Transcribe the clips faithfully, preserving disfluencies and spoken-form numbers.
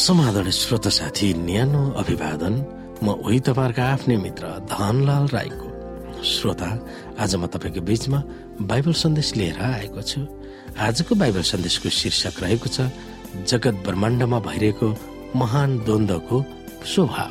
समाधान श्रोता साथी न्यानो अभिवादन। म उही तपाईहरुका आफ्नै मित्र धनलाल राईको। श्रोता, आज म तपाईको बीचमा बाइबल सन्देश लिएर आएको छु। आजको बाइबल सन्देशको शीर्षक रहेको छ जगत ब्रह्माण्डमा भइरहेको महान द्वन्द्वको स्वभाव।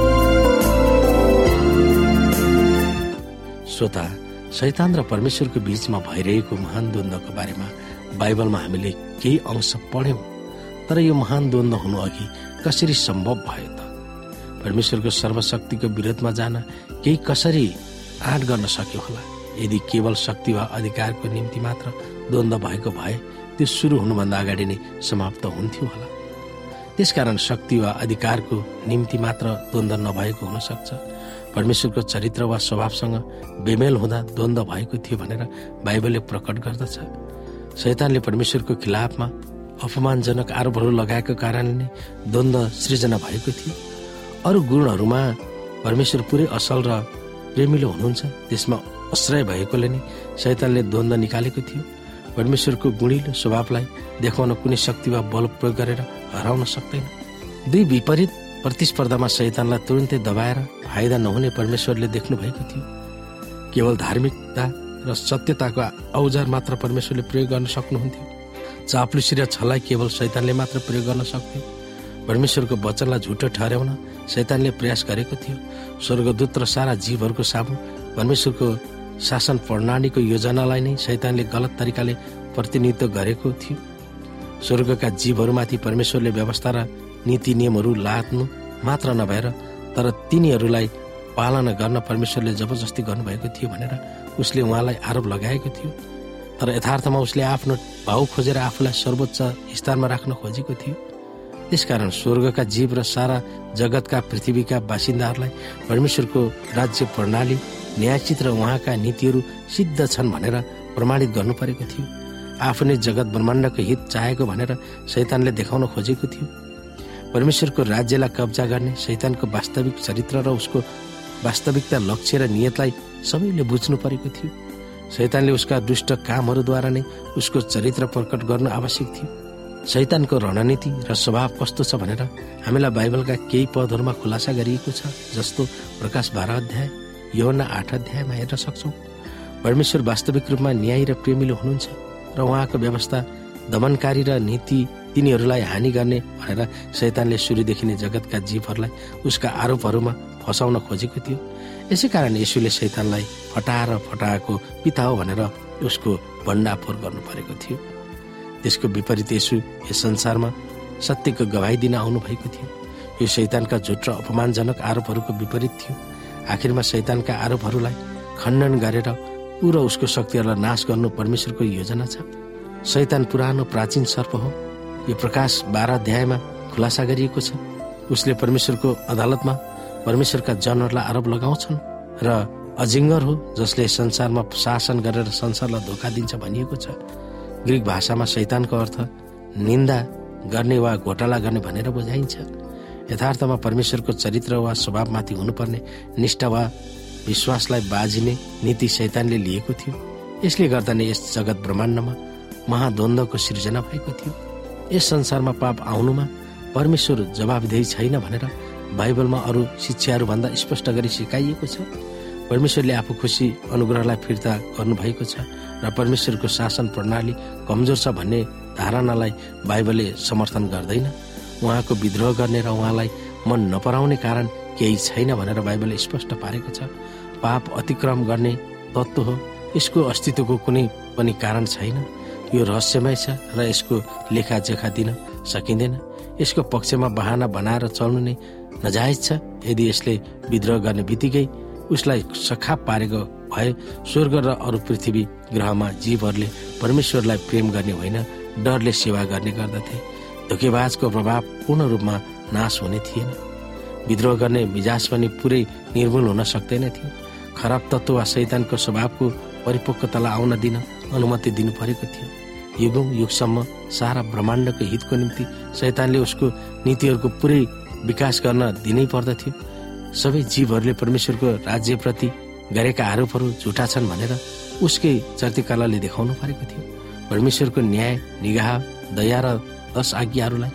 श्रोता, शैतान र परमेश्वरको बीचमा भइरहेको महान द्वन्द्वको बारेमा बाइबलमा हामीले केही अंश पढ्यौं। तर यो महान द्वन्द्व हुनु अघि कसरी सम्भव भयो त? परमेश्वरको सर्वशक्तिको विरोधमा जान केही कसरी आँट गर्न सक्यो होला? यदि केवल शक्ति वा अधिकारको निम्ति मात्र द्वन्द्व भएको भए त्यो सुरु हुनुभन्दा अगाडि नै समाप्त हुन्थ्यो होला। त्यसकारण शक्ति वा अधिकारको निम्ति मात्र द्वन्द्व नभएको हुन सक्छ। परमेश्वरको चरित्र वा स्वभावसँग बेमेल हुँदा द्वन्द्व भएको थियो भनेर बाइबलले प्रकट गर्दछ। शैतानले परमेश्वरको खिलाफमा अपमानजनक आरोपहरू लगाएको कारणले नै द्वन्द्व सृजना भएको थियो। अरू गुणहरूमा परमेश्वर पुरै असल र प्रेमिलो हुनुहुन्छ, त्यसमा आश्रय भएकोले नै शैतानले द्वन्द्व निकालेको थियो। परमेश्वरको गुणिलो स्वभावलाई देखाउन कुनै शक्ति वा बल प्रयोग गरेर हराउन सक्दैन। दुई विपरीत प्रतिस्पर्धामा शैतानलाई तुरुन्तै दबाएर फाइदा नहुने परमेश्वरले देख्नु भएको थियो। केवल धार्मिकता र सत्यताको औजार मात्र परमेश्वरले प्रयोग गर्न सक्नुहुन्थ्यो। चाप्लुसी र छलाई केवल शैतानले मात्र प्रयोग गर्न सक्थ्यो। परमेश्वरको वचनलाई झुटो ठहर्याउन शैतानले प्रयास गरेको थियो। स्वर्गदूत र सारा जीवहरूको सामु परमेश्वरको शासन प्रणालीको योजनालाई नै शैतानले गलत तरिकाले प्रतिनिधित्व गरेको थियो। स्वर्गका जीवहरूमाथि परमेश्वरले व्यवस्था र नीति नियमहरू लाद्नु मात्र नभएर तर तिनीहरूलाई पालना गर्न परमेश्वरले जबरजस्ती गर्नुभएको थियो भनेर उसले उहाँलाई आरोप लगाएको थियो। तर यथार्थमा उसले आफ्नो भाउ खोजेर आफूलाई सर्वोच्च स्थानमा राख्न खोजेको थियो। त्यसकारण स्वर्गका जीव र सारा जगतका पृथ्वीका बासिन्दाहरूलाई परमेश्वरको राज्य प्रणाली, न्यायचित र उहाँका नीतिहरू सिद्ध छन् भनेर प्रमाणित गर्नु परेको थियो। आफू नै जगत ब्रह्माण्डको हित चाहेको भनेर शैतानले देखाउन खोजेको थियो। परमेश्वरको राज्यलाई कब्जा गर्ने शैतानको वास्तविक चरित्र र उसको वास्तविकता, लक्ष्य र नियतलाई सबैले बुझ्नु परेको थियो। शैतानले उसका दुष्ट कामहरूद्वारा नै उसको चरित्र प्रकट गर्नु आवश्यक थियो। शैतानको रणनीति र स्वभाव कस्तो छ भनेर हामीलाई बाइबलका केही पदहरूमा खुलासा गरिएको छ, जस्तो प्रकाश बाह्र अध्याय, यूहन्ना आठ अध्यायमा हेर्न सक्छौँ। परमेश्वर वास्तविक रूपमा न्यायी र प्रेमिलो हुनुहुन्छ र उहाँको व्यवस्था दमनकारी र नीति तिनीहरूलाई हानि गर्ने भनेर शैतानले सुरुदेखि नै जगतका जीवहरूलाई उसका आरोपहरूमा फसाउन खोजेको थियो। यसै कारण यसुले शैतानलाई फटाएर फटाएको पिता हो भनेर उसको भण्डाफोर गर्नु परेको थियो। त्यसको विपरीत यसु यस संसारमा सत्यको गवाही दिन आउनु भएको थियो। यो शैतानका झुट र अपमानजनक आरोपहरूको विपरीत थियो। आखिरमा शैतानका आरोपहरूलाई खण्डन गरेर पुरा उसको शक्तिहरूलाई नाश गर्नु परमेश्वरको योजना छ। शैतान पुरानो प्राचीन सर्प हो। यो प्रकाश बाह्र अध्यायमा खुलासा गरिएको छ। उसले परमेश्वरको अदालतमा परमेश्वरका जनहरूलाई आरोप लगाउँछन् र अजिङ्गर हो जसले संसारमा शासन गरेर संसारलाई धोका दिन्छ भनिएको छ। ग्रीक भाषामा शैतानको अर्थ निन्दा गर्ने वा घोटाला गर्ने भनेर बुझाइन्छ। यथार्थमा परमेश्वरको चरित्र वा स्वभावमाथि हुनुपर्ने निष्ठा वा विश्वासलाई बाजिने नीति शैतानले लिएको थियो। यसले गर्दा नै यस जगत ब्रह्माण्डमा महाद्वन्द्वको सृजना भएको थियो। यस संसारमा पाप आउनुमा परमेश्वर जवाबदेही छैन भनेर बाइबलमा अरू शिक्षाहरूभन्दा स्पष्ट गरी सिकाइएको छ। परमेश्वरले आफू खुसी अनुग्रहलाई फिर्ता गर्नुभएको छ र परमेश्वरको शासन प्रणाली कमजोर छ भन्ने धारणालाई बाइबलले समर्थन गर्दैन। उहाँको विद्रोह गर्ने र उहाँलाई मन नपराउने कारण केही छैन भनेर बाइबलले स्पष्ट पारेको छ। पाप अतिक्रम गर्ने तत्त्व हो। यसको अस्तित्वको कुनै पनि कारण छैन। यो रहस्यमय छ र यसको लेखाजोखा दिन सकिँदैन। यसको पक्षमा बहाना बनाएर चल्नु नै नजायज छ। यदि यसले विद्रोह गर्ने बित्तिकै उसलाई सखाप पारेको भए स्वर्ग र अरू पृथ्वी ग्रहमा जीवहरूले परमेश्वरलाई प्रेम गर्ने होइन, डरले सेवा गर्ने गर्दथे। धोकेबाजको प्रभाव पूर्ण रूपमा नाश हुने थिएन। विद्रोह गर्ने मिजाज पनि पुरै निर्मूल हुन सक्दैन थियो। खराब तत्त्व वा शैतानको स्वभावको परिपक्वतालाई आउन दिन अनुमति दिनु परेको थियो। युगौं युगसम्म सारा ब्रह्माण्डको हितको निम्ति शैतानले उसको नीतिहरूको पुरै विकास गर्न दिनै पर्दथ्यो। सबै जीवहरूले परमेश्वरको राज्यप्रति गरेका आरोपहरू झुटा छन् भनेर उसकै चर्तिकलाले देखाउनु परेको थियो। परमेश्वरको न्याय, निगाह, दया र दश आज्ञाहरूलाई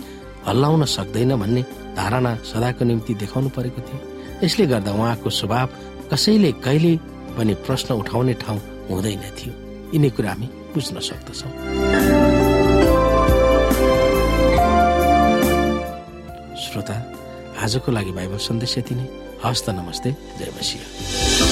हल्लाउन सक्दैन भन्ने धारणा सदाको निम्ति देखाउनु परेको थियो। यसले गर्दा उहाँको स्वभाव कसैले कहिले पनि प्रश्न उठाउने ठाउँ हुँदैन थियो। यिनै कुरा हामी बुझ्न सक्दछौँ। श्रोता, आजको लागि बाइबल सन्देश यति नै। हस्त नमस्ते, जय मसीह।